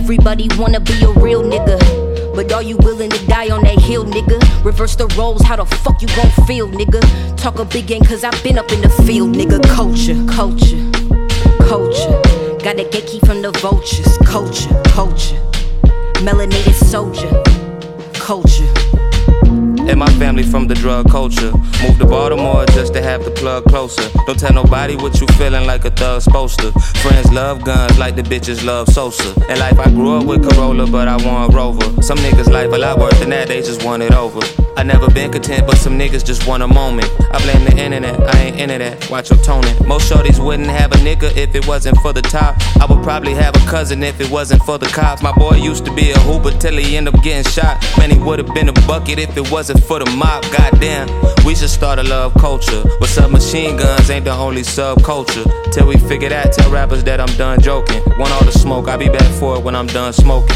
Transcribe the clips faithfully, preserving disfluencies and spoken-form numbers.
Everybody wanna be a real nigga, but are you willing to die on that hill, nigga? Reverse the roles, how the fuck you gon' feel, nigga? Talk a big game, cause I've been up in the field, nigga. Culture, culture, culture. Got a gatekeep from the vultures. Culture, culture. Melanated soldier. Culture. And my family from the drug culture. Moved to Baltimore just to have the plug closer. Don't tell nobody what you feeling like a thug's supposed to. Friends love guns like the bitches love Sosa. In life I grew up with Corolla, but I want Rover. Some niggas life a lot worse than that, they just want it over. I never been content, but some niggas just want a moment. I blame the internet, I ain't into that, watch your toning. Most shorties wouldn't have a nigga if it wasn't for the top. I would probably have a cousin if it wasn't for the cops. My boy used to be a hooper till he ended up getting shot. Man, he would've been a bucket if it wasn't for the mob. Goddamn, we should start a love culture. But submachine guns ain't the only subculture. Till we figure that, tell rappers that I'm done joking. Want all the smoke, I'll be back for it when I'm done smoking.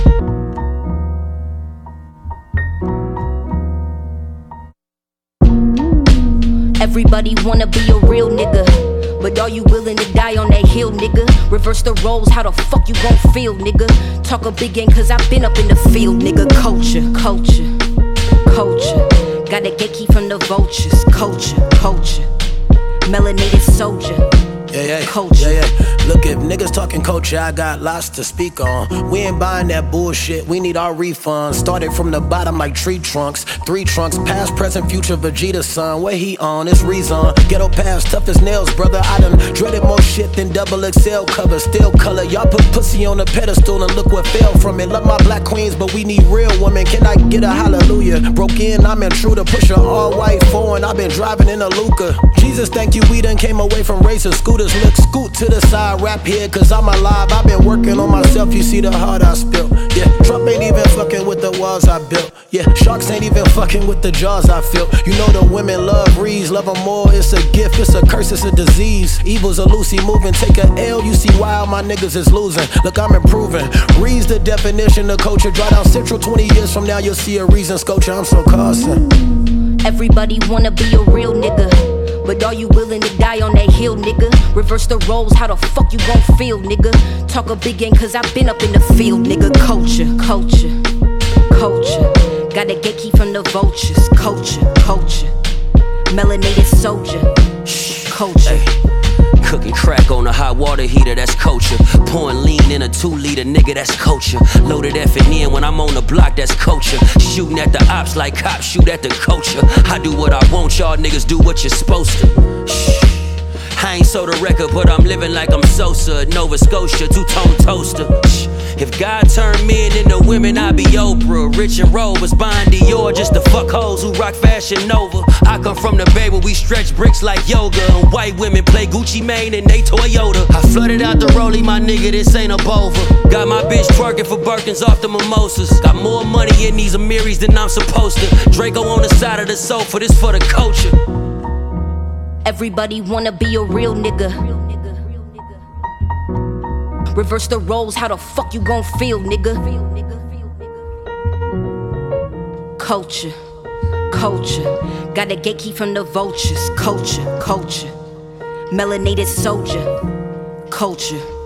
Everybody wanna be a real nigga, but are you willing to die on that hill, nigga? Reverse the roles, how the fuck you gon' feel, nigga? Talk a big game, cause I've been up in the field, nigga. Culture, culture, culture. Got a gatekeep from the vultures. Culture, culture. Melanated soldier. Yeah, yeah, culture. Yeah, yeah. Look, if niggas talking culture, I got lots to speak on. We ain't buying that bullshit, we need our refunds. Started from the bottom like tree trunks. Three trunks, past, present, future, Vegeta son. Where he on, it's Rezon. Ghetto past, tough as nails, brother. I done dreaded more shit than double X L covers. Still color, y'all put pussy on a pedestal and look what fell from it. Love my black queens, but we need real women. Can I get a hallelujah? Broke in, I'm intruder. Push a all white foreign, I've been driving in a Luca. Jesus, thank you, we done came away from racing scooters. Look, scoot to the side, rap here, cause I'm alive. I've been working on myself, you see the heart I spilt. Yeah, Trump ain't even fucking with the walls I built. Yeah, sharks ain't even fucking with the jaws I feel. You know the women love Reeds, love them more. It's a gift, it's a curse, it's a disease. Evil's a Lucy moving, take a L, you see why all my niggas is losing. Look, I'm improving. Reed's the definition of culture. Dry down Central twenty years from now, you'll see a reason, sculpture. I'm so Carson. Everybody wanna be a real nigga, but are you willing to die on that hill, nigga? Reverse the roles, how the fuck you gon' feel, nigga? Talk a big game, cause I've been up in the field, nigga. Culture, culture, culture. Got a gatekeep from the vultures. Culture, culture. Melanated soldier. Culture. Ay. Cooking crack on a hot water heater, that's culture. Pouring lean in a two liter, nigga, that's culture. Loaded F and N when I'm on the block, that's culture. Shooting at the ops like cops shoot at the culture. I do what I want, y'all niggas do what you're supposed to. Shh. I ain't sold a record, but I'm living like I'm Sosa, Nova Scotia, two-tone toaster. Shh. If God turned men into women, I'd be Oprah. Rich and Rovers, buying Dior just to fuck hoes who rock Fashion Nova. I come from the Bay where we stretch bricks like yoga, and white women play Gucci Mane and they Toyota. I flooded out the rollie, my nigga, this ain't a Bova. Got my bitch twerking for Birkins off the mimosas. Got more money in these Amiris than I'm supposed to. Draco on the side of the sofa, this for the culture. Everybody wanna be a real nigga. Reverse the roles, how the fuck you gon' feel, nigga? Culture, culture. Got a gatekeep from the vultures. Culture, culture. Melanated soldier. Culture.